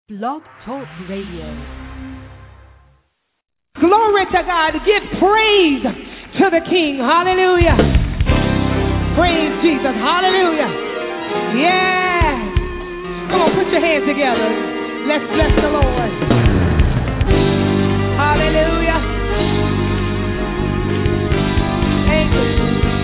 Blog Talk Radio. Glory to God. Give praise to the King. Hallelujah. Praise Jesus. Hallelujah. Yeah. Come on, put your hands together. Let's bless the Lord. Hallelujah. Thank you.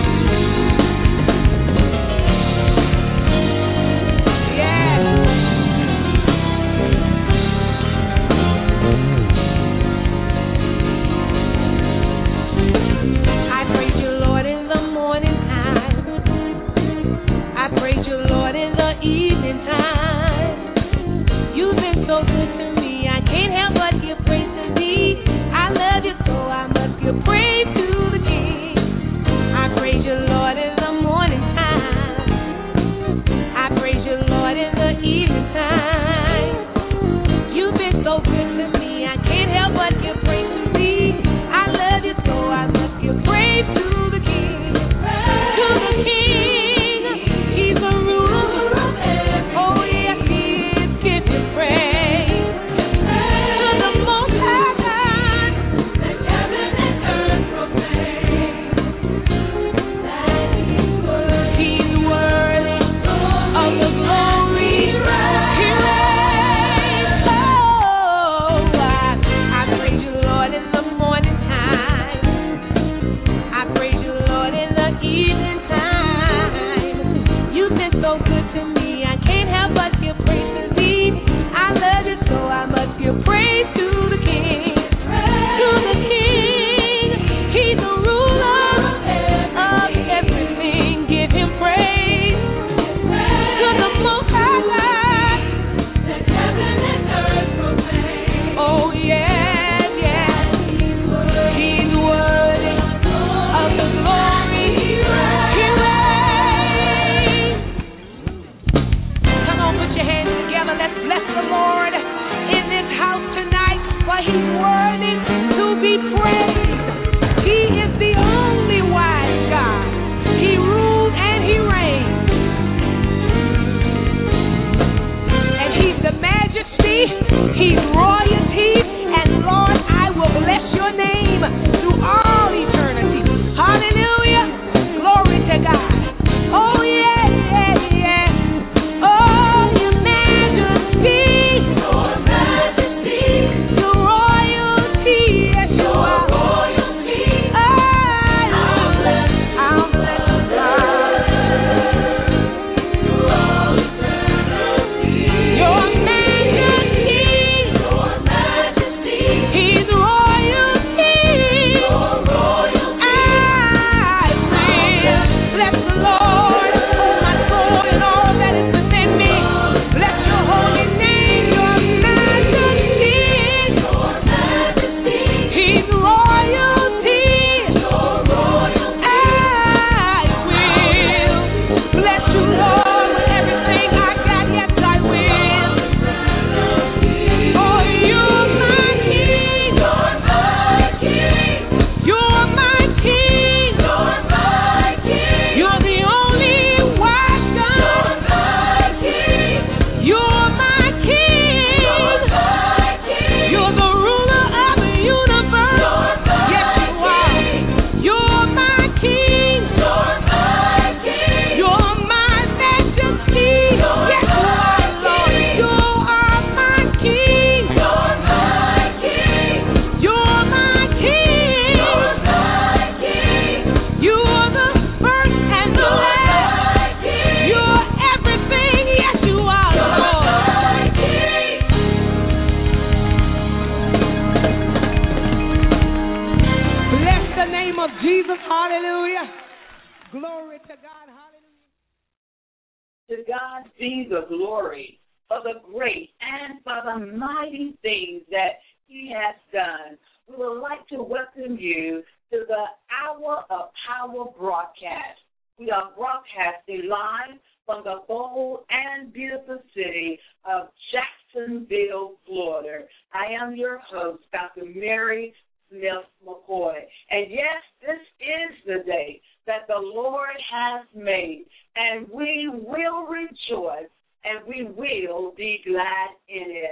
That the Lord has made, and we will rejoice and we will be glad in it.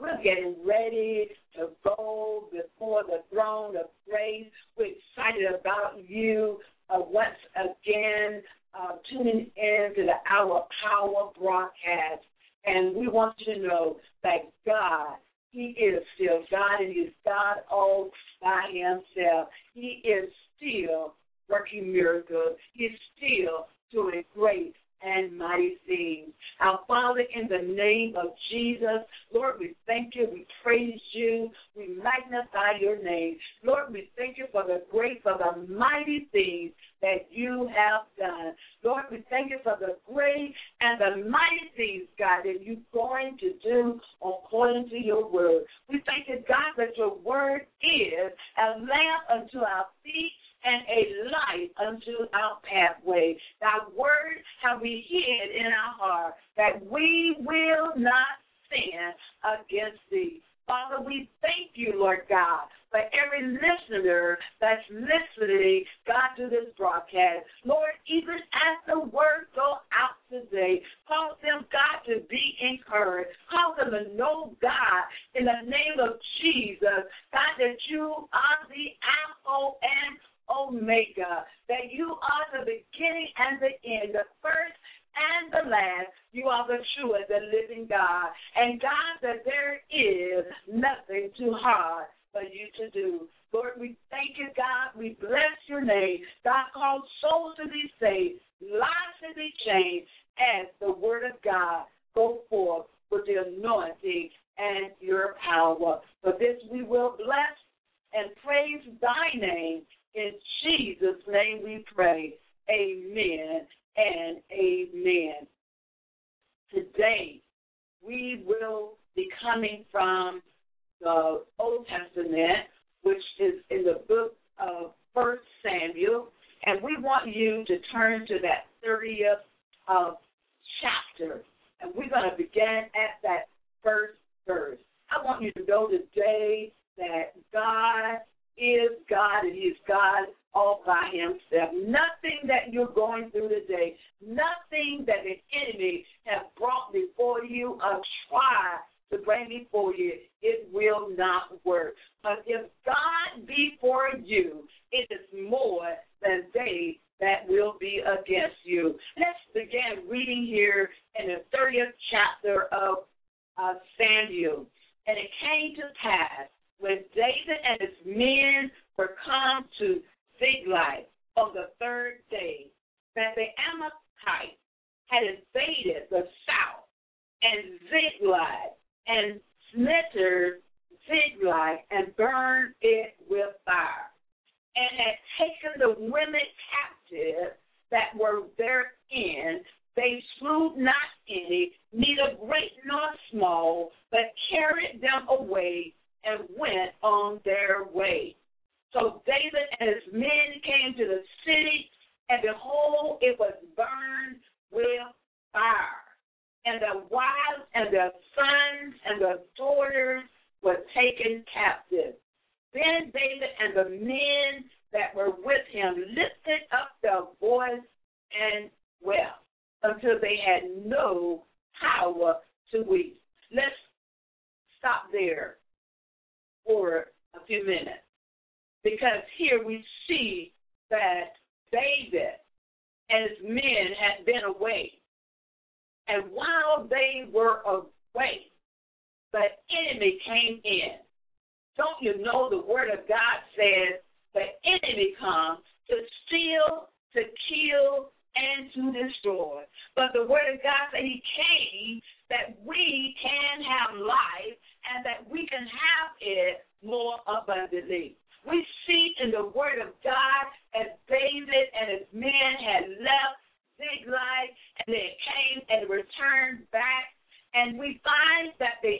we're getting ready to go before the throne of grace. We're excited about you once again tuning in to the Hour Power broadcast. And we want you to know that God, He is still God, and He's God all by Himself. He is still working miracles. He's still doing great and mighty things. Our Father, in the name of Jesus, Lord, we thank you, we praise you, we magnify your name. Lord, we thank you for the great, for the mighty things that you have done. Lord, we thank you for the great and the mighty things, God, that you're going to do according to your word. We thank you, God, that your word is a lamp unto our feet and a light unto our pathway. Thy word have we hid in our heart, that we will not sin against thee. Father, we thank you, Lord God, for every listener that's listening, God, to this broadcast. Lord, even as the word go out today, cause them, God, to be encouraged. Cause them to know, God, in the name of Jesus, God, that you are the Alpha and Omega, that you are the beginning and the end, the first and the last. You are the true and the living God. And God, that there is nothing too hard for you to do. Lord, we thank you, God. We bless your name. God, cause souls to be saved, lives to be changed, as the word of God go forth with the anointing and your power. For this we will bless and praise thy name. In Jesus' name we pray. Amen and amen. Today, we will be coming from the Old Testament, which is in the book of 1 Samuel, and we want you to turn to that 30th chapter, and we're going to begin at that first verse. I want you to know today that God is God, and He's God all by Himself. Nothing that you're going through today, nothing that the enemy has brought before you or tried to bring before you, it will not work. But if God be for you, it is more than they that will be against you. Let's begin reading here in the 30th chapter of Samuel. And it came to pass, when David and his men were come to Ziklag on the third day, that the Amalekites had invaded the south and Ziklag, and smittered Ziklag and burned it with fire, and had taken the women captive that were therein. They slew not any, neither great nor small, but carried them away and went on their way. So David and his men came to the city, and behold, it was burned with fire. And their wives and their sons and their daughters were taken captive. Then David and the men that were with him lifted up their voice and wept until they had no power to weep. Let's stop there for a few minutes, because here we see that David and his men had been away. And while they were away, the enemy came in. Don't you know the word of God says the enemy comes to steal, to kill, and to destroy. But the word of God said he came that we can have life and that we can have it more abundantly. We see in the word of God as David and his men had left Ziklag, and they came and returned back, and we find that the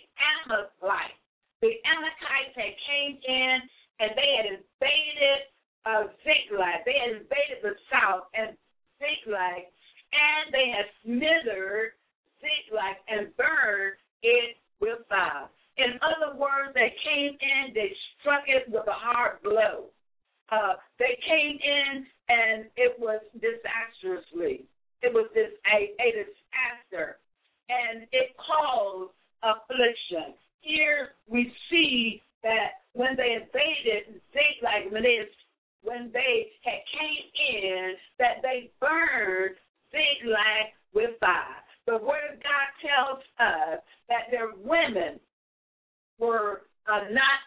Amalekites had came in, and they had invaded Ziklag. They had invaded the south and Ziklag, and they had smothered Ziklag and burned it with fire. In other words, they came in, they struck it with a hard blow. They came in, and it was disastrously. It was a disaster, and it caused affliction. Here were not,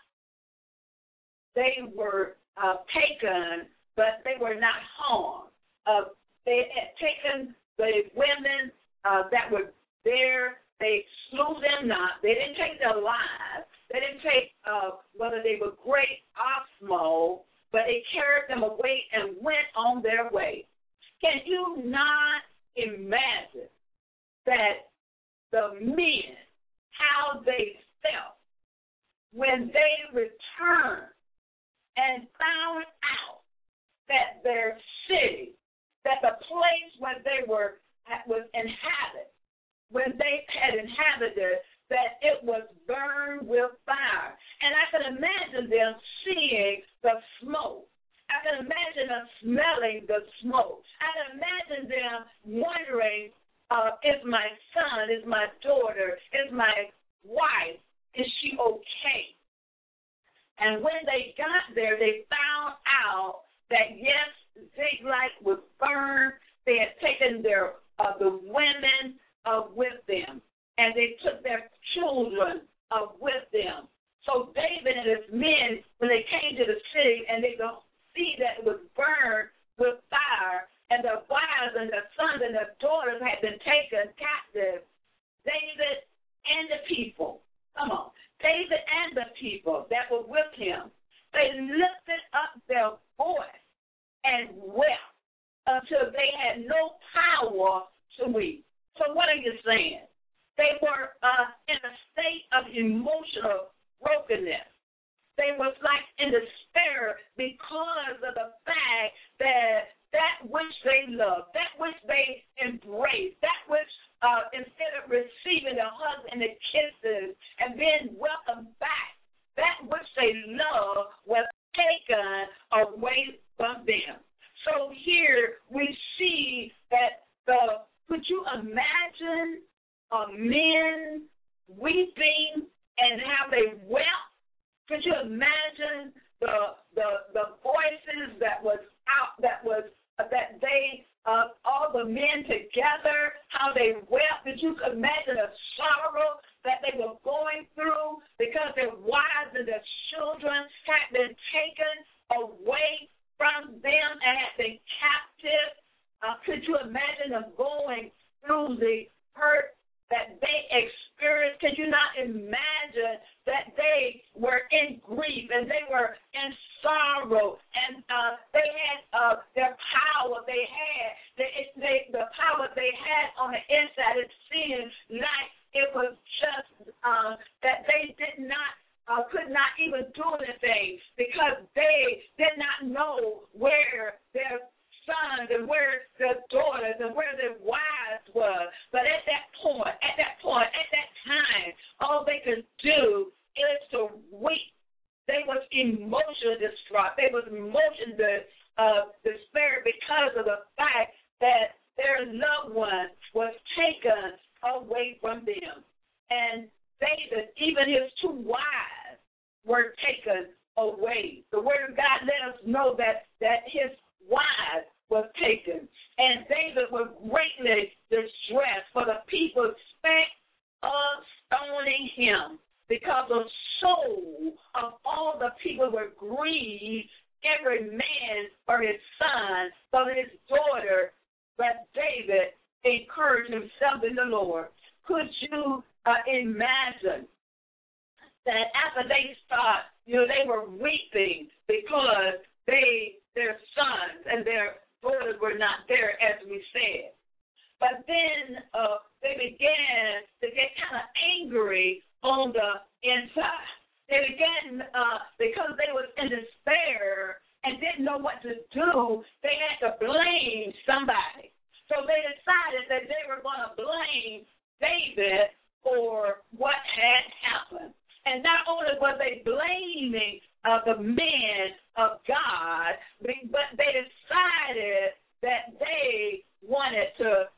they were taken, but they were not harmed. They had taken the women that were there. They slew them not. They didn't take their lives. They didn't take whether they were great or small, but they carried them away and went on their way. Can you not imagine that the men, how they felt when they returned and found out that their city, that the place where they was inhabited, when they had inhabited, that it was burned with fire. And I can imagine them seeing the smoke. I can imagine them smelling the smoke. I can imagine them wondering, is my son, is my daughter, is my wife, is she okay? And when they got there, they found out that, yes, Ziklag was burned. They had taken their the women with them, and they took their children with them. So David and his men, when they came to the city and they could see that it was burned with fire, and the wives and the sons and the daughters had been taken captive, David and the people, David and the people that were with him, they lifted up their voice and wept until they had no power to weep. So what are you saying? They were in a state of emotional brokenness. They was like in despair because of the fact that which they loved, that which they embraced, that which instead of receiving the hugs and the kisses and being welcomed back, that which they loved was taken away from them. So here we see that could you imagine men weeping and how they wept? Could you imagine the voices that they all the men together, how they wept? Could you imagine the sorrow that they were going through because their wives and their children had been taken away from them and had been captive? Could you imagine them going through the hurt that they experienced? Could you not imagine that they were in grief and they were in sorrow and they had their power? They had the power they had on the inside. It seemed like it was just that they could not even do anything because they did not know where their sons and where their daughters and where their wives were. But at that time, all they could do is to weep. They was emotionally distraught. They was emotionally despair because of the fact that their loved one was taken away from them. And David, even his two wives, were taken away. The Word of God let us know that his wives was taken. And David was greatly distressed, for the people spake of stoning him, because the soul of all the people were grieved, every man for his son, for his daughter. But David encouraged himself in the Lord. Could you imagine that after they start, they were weeping because their sons and their daughters were not there, as we said. But then they began to get kind of angry on the inside. They began, because they was in despair and didn't know what to do, they had to blame somebody. So they decided that they were going to blame David for what had happened. And not only were they blaming the men of God, but they decided that they wanted to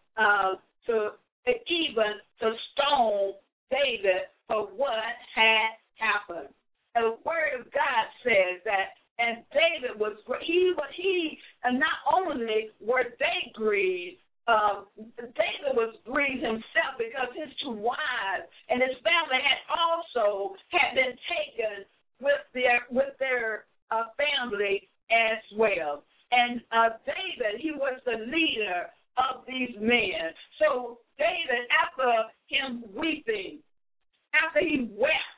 stone David for what had happened. And the Word of God says that, and David was not only were they grieved, David was grieved himself because his two wives and his family had all also had been taken with their family as well. And David, he was the leader of these men. So David, after him weeping, after he wept,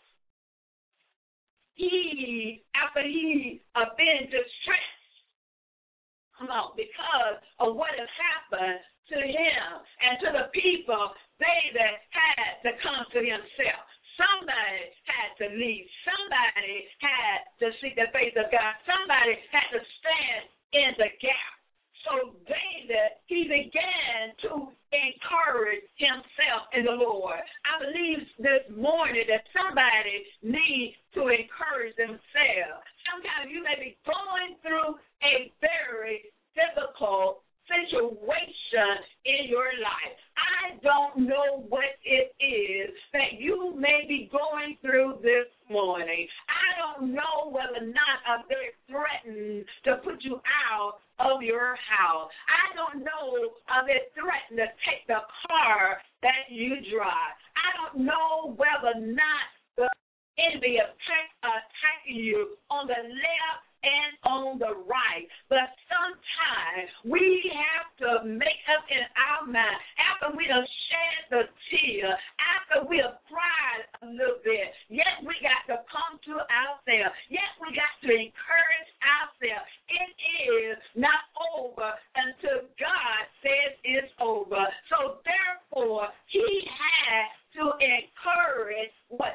after he been distressed, because of what has happened to him and to the people, David had to come to himself. Somebody had to leave. Somebody had to seek the face of God. Somebody had to stand in the gap. So David, he began to encourage himself in the Lord. I believe this morning that somebody needs to encourage themselves. Sometimes you may be going through a very difficult situation in your life. I don't know what it is that you may be going through this morning. I don't know whether or not they're threatened to put you out of your house. I don't know if they're threatened to take the car that you drive. I don't know whether or not the enemy is attacking you on the left and on the right. But sometimes we have to make up in our mind, after we have shed the tear, after we have cried a little bit, yes, we got to come to ourselves. Yes, we got to encourage ourselves. It is not over until God says it's over. So therefore, he had to encourage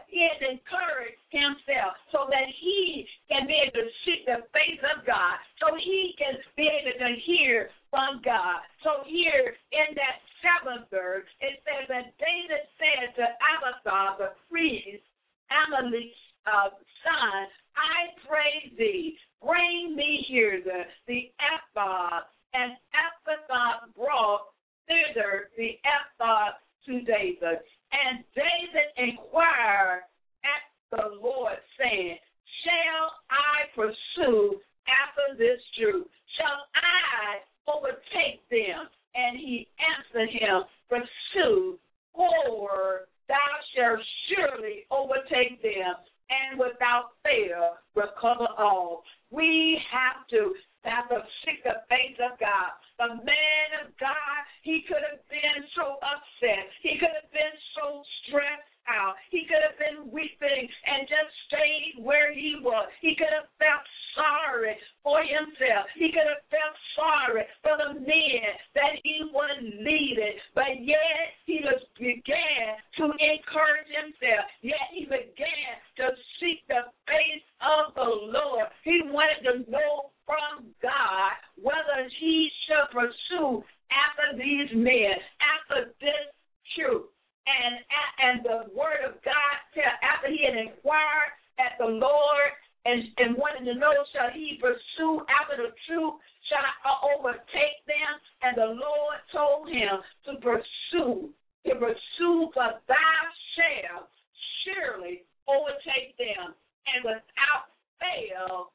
himself so that he can be able to seek the face of God, so he can be able to hear from God. So here in that 7th verse, it says that David said to Abiathar the priest, Amalek's son, I pray thee, bring me here the ephod. And Abiathar brought thither the ephod to David. And David inquired at the Lord, saying, shall I pursue after this troop? Shall I overtake them? And he answered him, pursue, for thou shalt surely overtake them, and without fail recover all. We have to seek the face of God. The man of God, he could have been so upset. He could have been so stressed out. He could have been weeping and just stayed where he was. He could have felt sorry for himself. He could have felt sorry for the men that he was leading. But yet he just began to encourage himself. Yet he began to seek the face of the Lord. He wanted to know from God whether he should pursue after these men, after this truth. And the word of God, after he had inquired at the Lord and wanted to know, shall he pursue after the truth? Shall I overtake them? And the Lord told him to pursue, for thou shalt surely overtake them, and without fail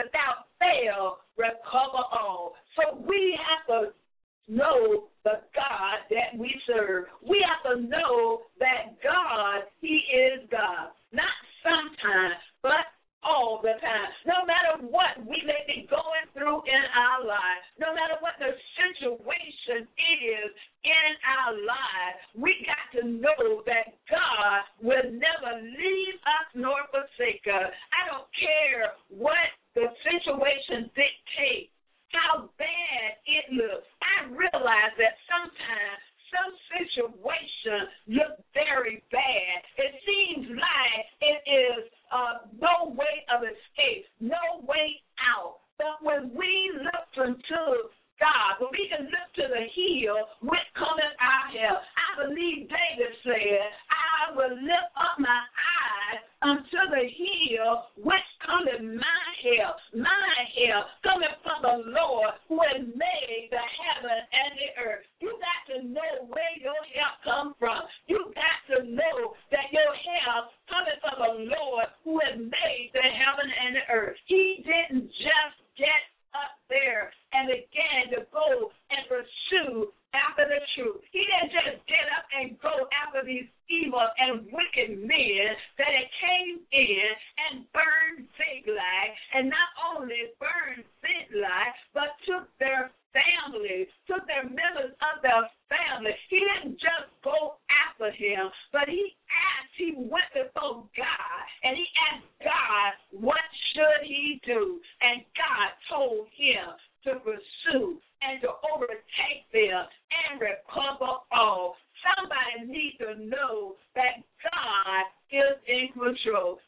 recover all. So we have to know the God that we serve. We have to know that God, he is God. Not sometimes, but all the time. No matter what we may be going through in our lives, no matter what the situation is in our lives, we got to know that God will never leave us nor forsake us. I don't care what the situation dictates, how bad it looks. I realize that sometimes some situations look very bad. It seems like it is no way of escape, no way out. But when we look unto God, when we can look to the hill, which cometh our help, I believe David said, I will lift up my eyes unto the hill, which cometh my help. My help cometh from the Lord, who has made the heaven and the earth. You got to know where your help comes from. You got to know that your help cometh from the Lord, who has made the heaven and the earth. He didn't just get up there and began to go and pursue after the truth. He didn't just get up and go after these evil and wicked men that had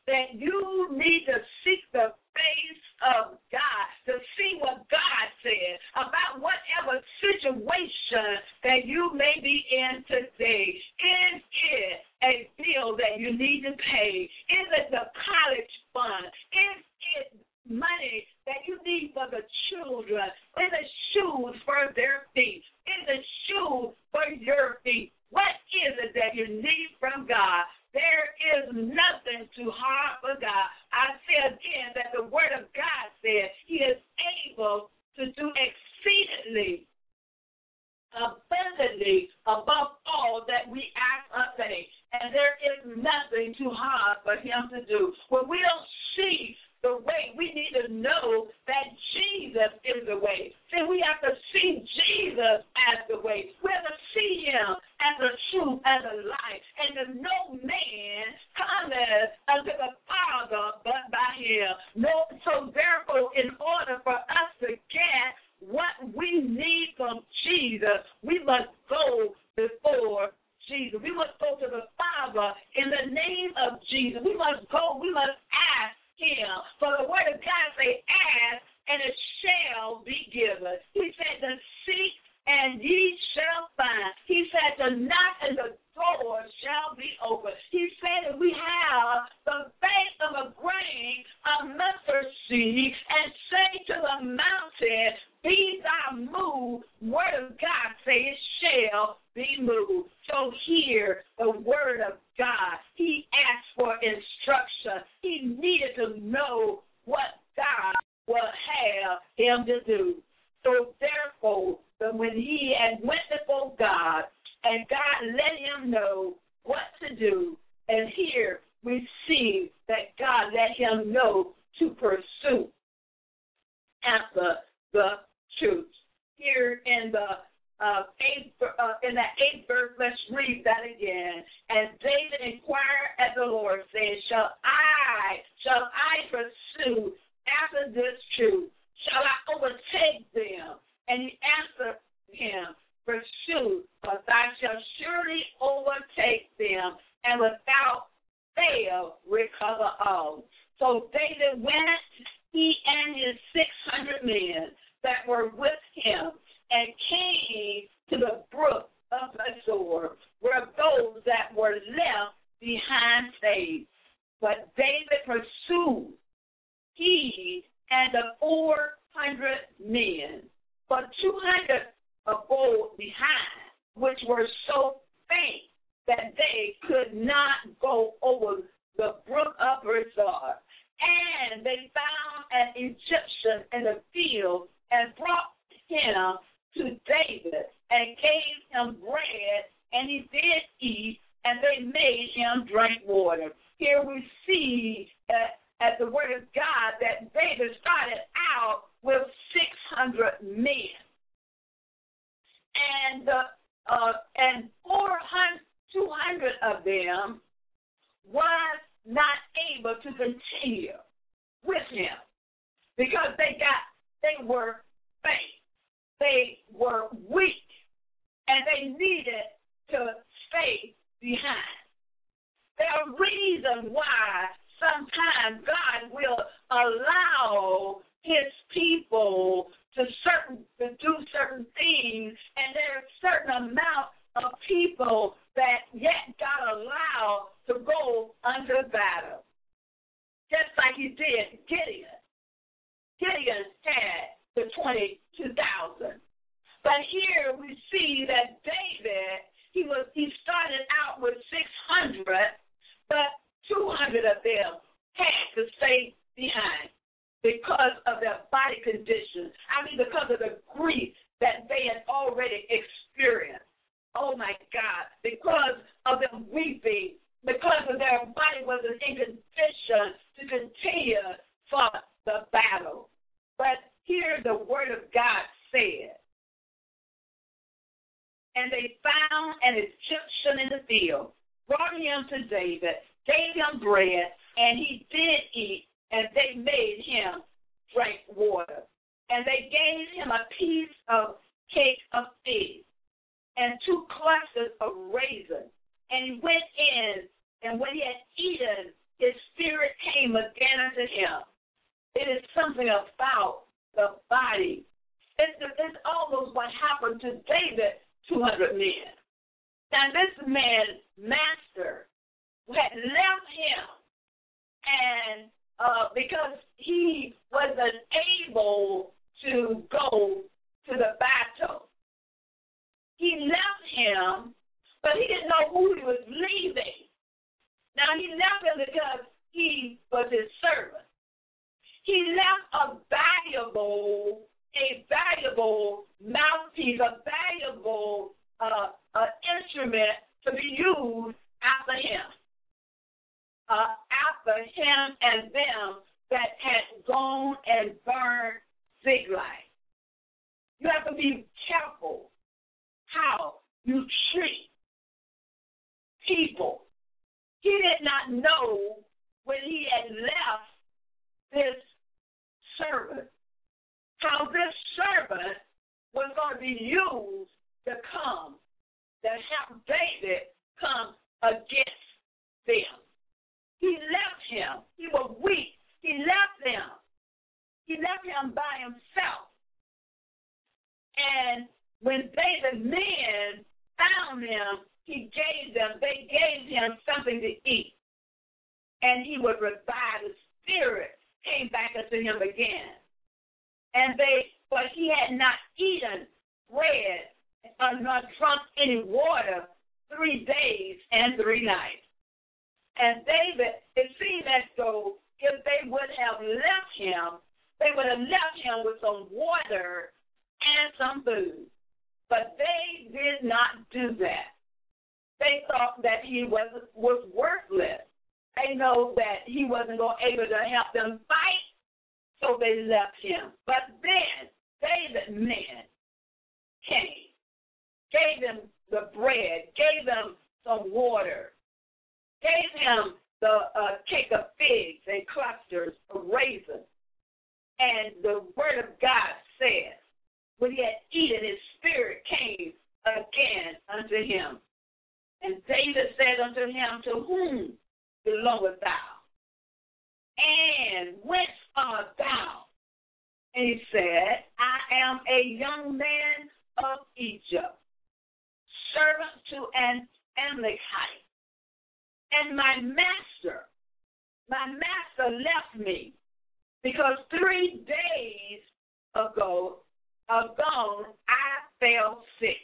that you need to seek the face of God, to see what God said about whatever situation that you may be in today. Is it a bill that you need to pay? Is it the college fund? Is it money that you need for the children? Is it shoes for their feet? Is it shoes for your feet? What is it that you need from God? There is nothing too hard for God. I say again that the Word of God said He is able to do exceedingly, abundantly, above all that we ask or think. And there is nothing too hard for Him to do. When we don't see the way, we need to know that Jesus is the way. See, we have to see Jesus as the way. We have to see Him as the truth, as a light. And that no man cometh unto the Father but by Him. No, so therefore, in order for us to get what we need from Jesus, we must go before Jesus. We must go to the Father in the name of Jesus. We must go, we must ask Him. For the Word of God say, ask, and it shall be given. He said to seek, and ye shall find. He said to knock, and the door shall be open. He said that we have the faith of a grain of mustard seed, and say to the mountain, be thou moved. Word of God say it shall be moved. So hear the word of God. He asked for instruction. He needed to know what God will have him to do. So therefore, when he had went before God, and God let him know what to do, and here we see that God let him know to pursue after the truth. Here in the eighth verse, let's read that again. And David inquired at the Lord, saying, Shall I pursue after this truth? Shall I overtake them? And he answered him, Pursue, but thou shalt surely overtake them, and without fail recover all. So David went, he and his 600 men that were with him, and came to the brook of Besor, where those that were left behind stayed. But David pursued, he and the 400 men, but 200 abode behind, which were so faint that they could not go over the brook of Besor. And they found an Egyptian in the field, and brought him to David, and gave him bread, and he did eat, and they made him drink water. Here we see at the word of God that David started out with 600 men, and 200 of them was not able to continue with him because they were faint, they were weak, and they needed to stay behind. There are reasons why sometimes God will allow his people to do certain things, and there's a certain amount of people that yet God allowed to go under battle. Just like he did Gideon. Gideon had the 22,000. But here we see that David, he started out with 600, but 200 of them had to stay behind because of their body condition. Because of the grief that they had already experienced. Oh my God, because of them weeping, because of their body wasn't in condition to continue for the battle. But here the word of God said, and they found an Egyptian in the field, brought him to David, gave him bread, and he did eat, and they made him drink water. And they gave him a piece of cake of figs and 2 clusters of raisins. And he went in, and when he had eaten, his spirit came again unto him. It is something about the body. It's almost what happened to David, 200 men. Now, this man's master had left him, and because he wasn't able to go to the battle, he left him, but he didn't know who he was leaving. Now, he left him because he was his servant. He left a valuable mouthpiece, a valuable instrument to be used after him and them that had gone and burned Ziklag. You have to be careful how you treat people. He did not know when he had left this servant how this servant was going to be used to come, to help David come against them. He left him. He was weak. He left them. He left him by himself. And when David's men found him, they gave him something to eat. And he was revived. The spirit came back unto him again. But he had not eaten bread or not drunk any water 3 days and 3 nights. And David, it seemed as though if they would have left him, they would have left him with some water and some food. But they did not do that. They thought that he was worthless. They know that he wasn't going to be able to help them fight, so they left him. But then David's men came, gave him the bread, gave him some water, gave him the cake of figs and clusters of raisins. And the word of God says, when he had eaten, his spirit came again unto him. And David said unto him, to whom belongest thou? And whence art thou? And he said, I am a young man of Egypt, servant to an Amalekite. And my master left me, because 3 days ago I fell sick.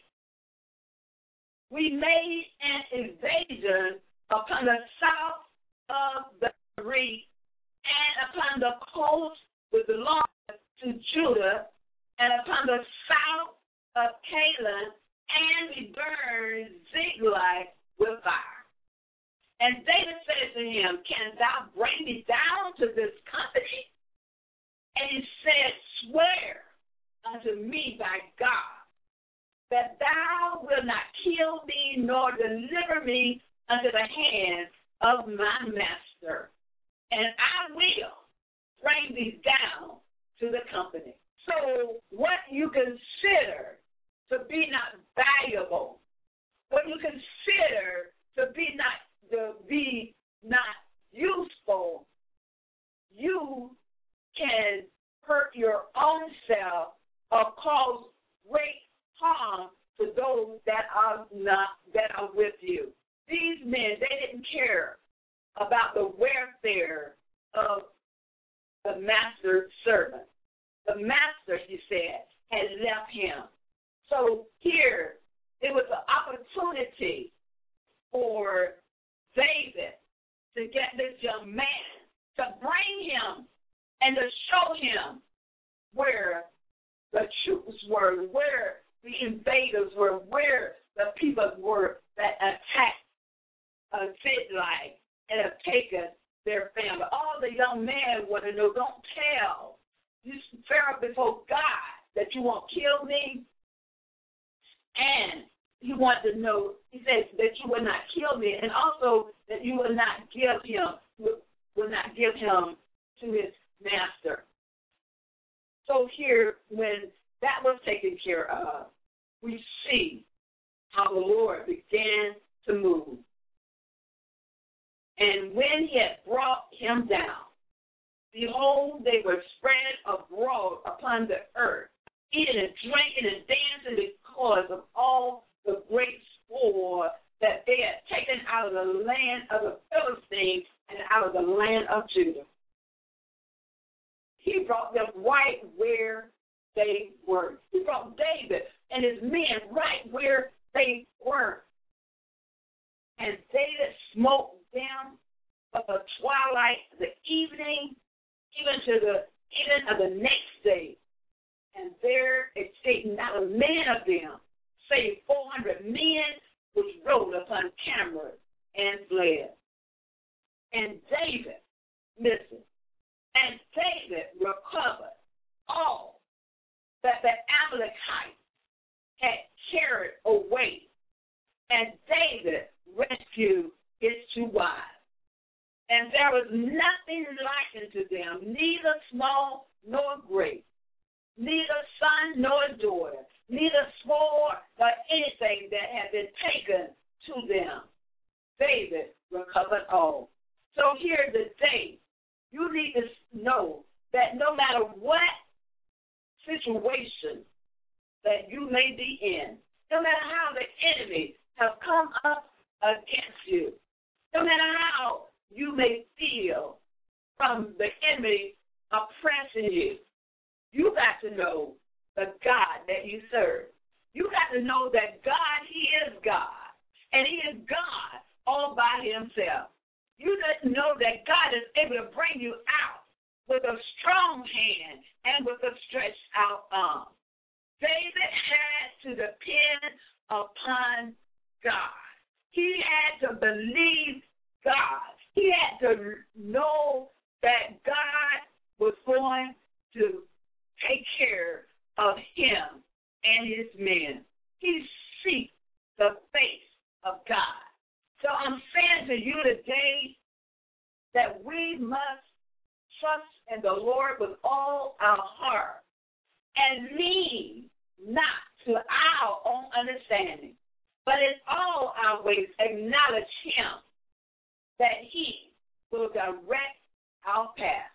We made an invasion upon the south of the reef and upon the coast which belonged to Judah, and upon the south of Canaan, and we burned Ziklag with fire. And David said to him, can thou bring me down to this company? And he said, swear unto me by God, that thou wilt not kill me, nor deliver me unto the hands of my master, and I will bring thee down to the company. So what you consider to be not valuable, what you consider to be not useful, you can hurt your own self or cause great harm to those that are with you. These men, they didn't care about the welfare of the master's servant. The master, he said, had left him. So here, it was an opportunity for David to get this young man, to bring him and to show him where the troops were, where the invaders were, where the people were that attacked Ziklag and have taken their family. All the young men want to know, don't tell. You swear before God that you won't kill me. And he wanted to know, he said that you will not kill me, and also that you will not give him to his master. So here, when that was taken care of, we see how the Lord began to move. And when he had brought him down, behold, they were spread abroad upon the earth, eating and drinking and dancing because of all the great spoil that they had taken out of the land of the Philistines and out of the land of Judah. He brought them right where they were. He brought David and his men right where they were. And David smote them of the twilight, the evening, even of the next day. And there escaped not a man of them, save 400 men, which rode upon cameras and fled. And David, listen, and David recovered all that the Amalekites had carried away, and David rescued his 2 wives. And there was nothing like unto them, neither small nor great, neither son nor daughter, neither sword nor anything that had been taken to them. David recovered all. So here today, you need to know that no matter what situation that you may be in, no matter how the enemy has come up against you, no matter how you may feel from the enemy oppressing you, you got to know the God that you serve. You got to know that God, he is God, and he is God all by himself. You got to know that God is able to bring you out with a strong hand and with a stretched out arm. David had to depend upon God. He had to believe God. He had to know that God was going to take care of him and his men. He seeks the face of God. So I'm saying to you today that we must trust in the Lord with all our heart and lean not to our own understanding, but in all our ways acknowledge him, that he will direct our path.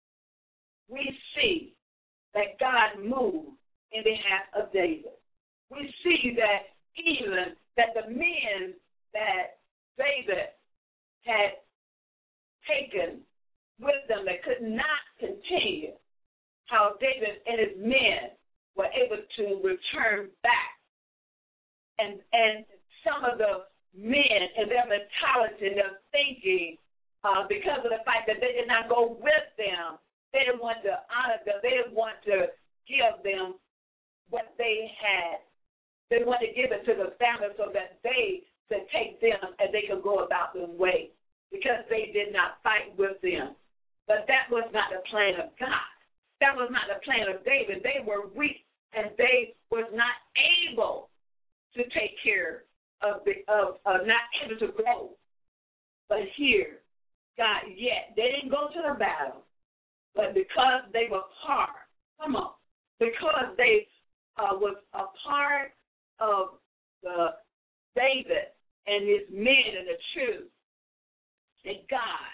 We see that God moved in behalf of David. We see that even that the men that David had taken with them that could not continue, how David and his men were able to return back. And some of the men and their mentality and their thinking, because of the fact that they did not go with them, they didn't want to honor them. They didn't want to give them what they had. They wanted to give it to the family so that they could take them and they could go about their way, because they did not fight with them. But that was not the plan of God. That was not the plan of David. They were weak, and they was not able to take care of not able to go. But here, God, yet they didn't go to the battle, but because they were part, because they was a part of David and his men and the truth, that God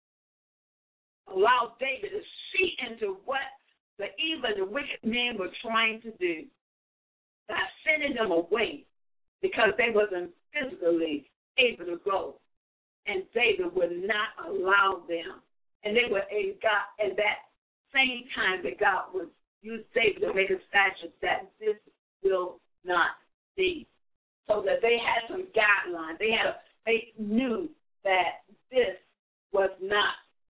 allowed David to see into what the evil and the wicked men were trying to do, by sending them away because they wasn't physically able to go. And David would not allow them. And they were at that same time that God would use David to make a statute that this will not be. So that they had some guidelines. They knew that this was not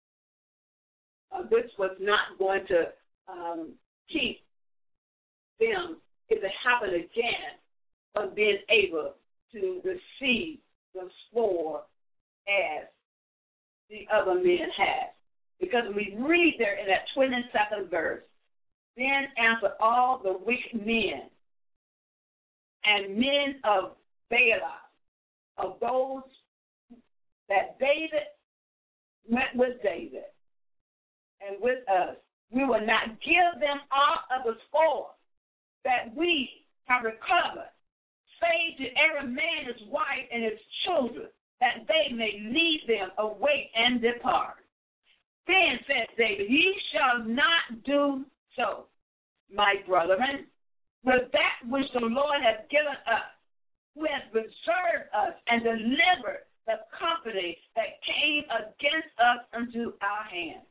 going to keep them, if it happened again, from being able to receive the spoil as the other men had. Because we read there in that 22nd verse, then answered all the wicked men and men of Baalah, of those that David went with David and with us, we will not give them all of the spoil that we have recovered, save to every man his wife and his children, that they may lead them away and depart. Then said David, ye shall not do so, my brethren, with that which the Lord hath given us, who has preserved us and delivered the company that came against us unto our hand.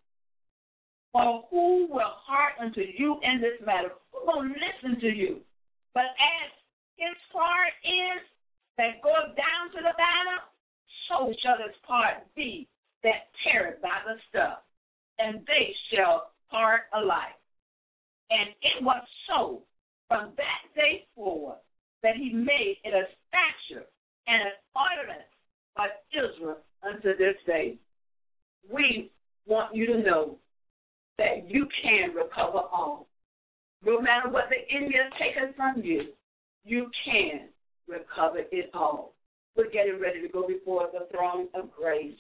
For who will hearken to you in this matter? Who will listen to you? But as his part is that goeth down to the battle, so shall his part be that tarrieth by the stuff, and they shall part alike. And it was so from that day forward that he made it a statute and an ordinance by Israel unto this day. We want you to know that you can recover all. No matter what the enemy has taken from you, you can recover it all. We're getting ready to go before the throne of grace.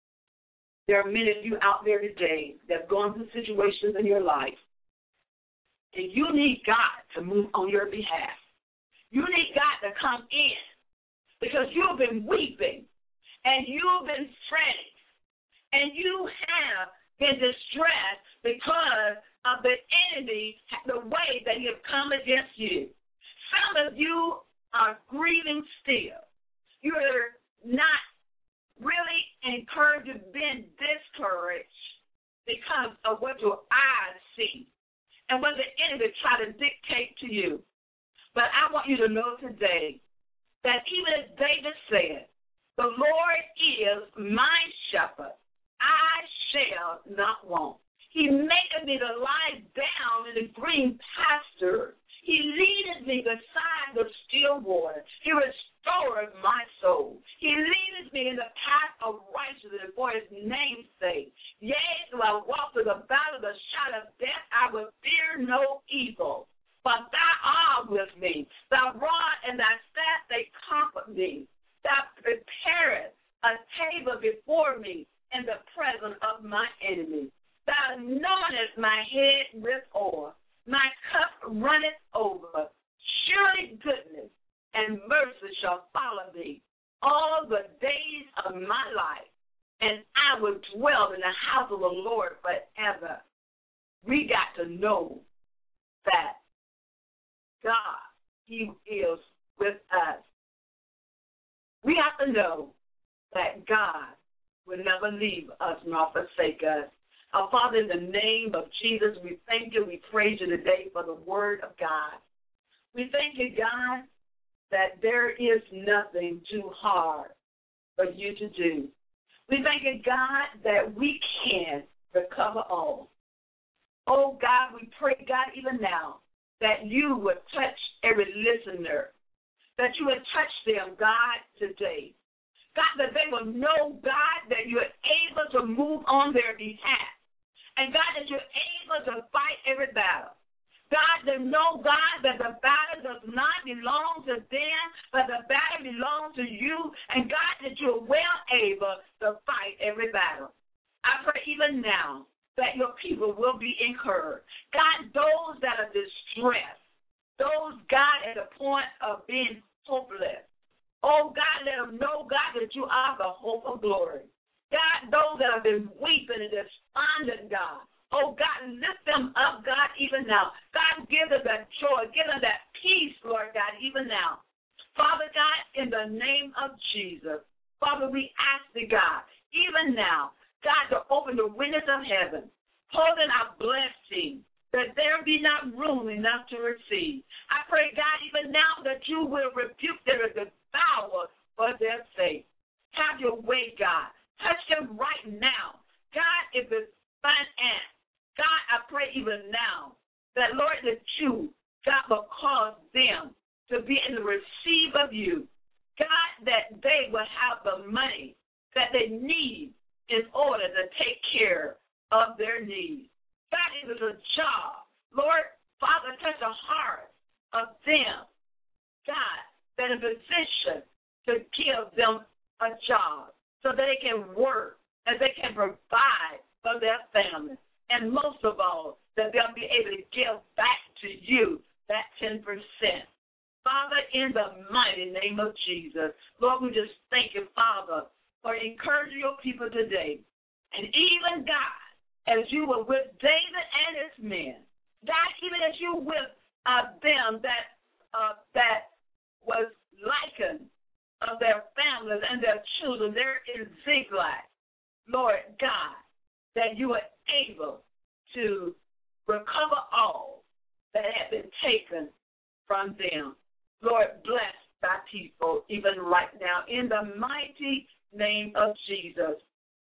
There are many of you out there today that have gone through situations in your life, and you need God to move on your behalf. You need God to come in because you've been weeping, and you've been fretting, and you have been distressed because of the enemy, the way that he has come against you. Some of you are grieving still. You're not really encouraged, you've been discouraged because of what your eyes see and what the enemy try to dictate to you. But I want you to know today that even as David said, the Lord is my shepherd, I shall not want. He maketh me to lie down in the green pasture. He leadeth me beside the still water. He restoreth my soul. He leadeth me in the path of righteousness for his name's sake. Yea, though I walk through the valley of the shadow of death, I will fear no evil. But thou art with me. Thy rod and thy staff, they comfort me. Thou preparest a table before me in the presence of my enemies. Thou anointest my head with oil. My cup runneth over. Surely goodness and mercy shall follow me all the days of my life, and I will dwell in the house of the Lord forever. We got to know that God, he is with us. We have to know that God will never leave us nor forsake us. Our Father, in the name of Jesus, we thank you, we praise you today for the word of God. We thank you, God, that there is nothing too hard for you to do. We thank you, God, that we can recover all. Oh, God, we pray, God, even now, that you would touch every listener, that you would touch them, God, today. God, that they will know, God, that you're able to move on their behalf. And, God, that you're able to fight every battle. God, to know, God, that the battle does not belong to them, but the battle belongs to you. And, God, that you're well able to fight every battle. I pray even now that your people will be encouraged. God, those that are distressed, those, God, at the point of being hopeless. Oh, God, let them know, God, that you are the hope of glory. God, those that have been weeping and despondent, God. Oh, God, lift them up, God, even now. God, give them that joy. Give them that peace, Lord God, even now. Father God, in the name of Jesus, Father, we ask thee, God, even now, God, to open the windows of heaven, holding our blessing, that there be not room enough to receive. I pray, God, even now that you will rebuke their devourer for their sake. Have your way, God. Touch them right now. God, if it's finance, God, I pray even now that, Lord, that you, God, will cause them to be in the receive of you. God, that they will have the money that they need in order to take care of their needs. God, if it's a job, Lord, Father, touch the heart of them, God, that in position to give them a job so that they can work and they can provide for their family. And most of all, that they'll be able to give back to you that 10%. Father, in the mighty name of Jesus, Lord, we just thank you, Father, for encouraging your people today. And even, God, as you were with David and his men, God, even as you were with them that was likened of their families and their children, they're in Ziklag, Lord God, that you are able to recover all that had been taken from them. Lord, bless thy people even right now in the mighty name of Jesus.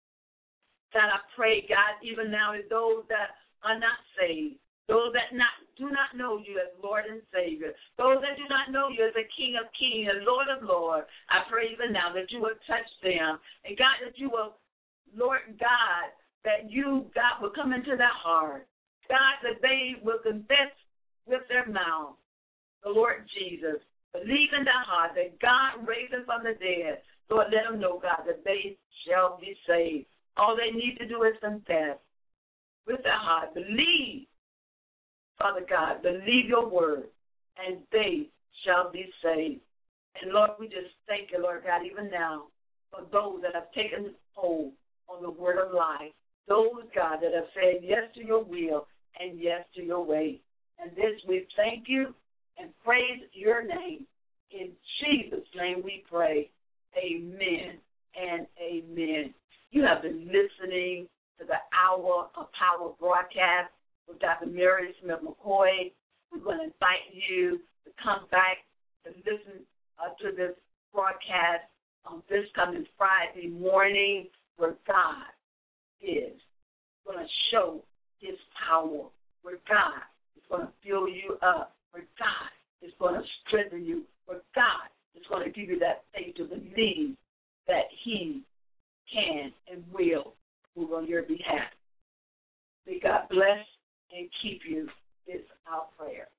God, I pray, God, even now is those that are not saved, those that do not know you as Lord and Savior, those that do not know you as the King of Kings and Lord of Lords. I pray even now that you will touch them. And God, that you will, Lord God, that you, God, will come into their heart. God, that they will confess with their mouth the Lord Jesus, believe in their heart that God raised them from the dead. Lord, let them know, God, that they shall be saved. All they need to do is confess with their heart. Believe, Father God, believe your word, and they shall be saved. And, Lord, we just thank you, Lord God, even now for those that have taken hold on the word of life, those, God, that have said yes to your will and yes to your way. And this we thank you and praise your name. In Jesus' name we pray. Amen and amen. You have been listening to the Hour of Power broadcast with Dr. Mary Smith McCoy. We're going to invite you to come back and listen to this broadcast on this coming Friday morning, where God is going to show his power, where God is going to fill you up, where God is going to strengthen you, where God is going to give you that faith to believe that he can and will move on your behalf. May God bless and keep you is our prayer.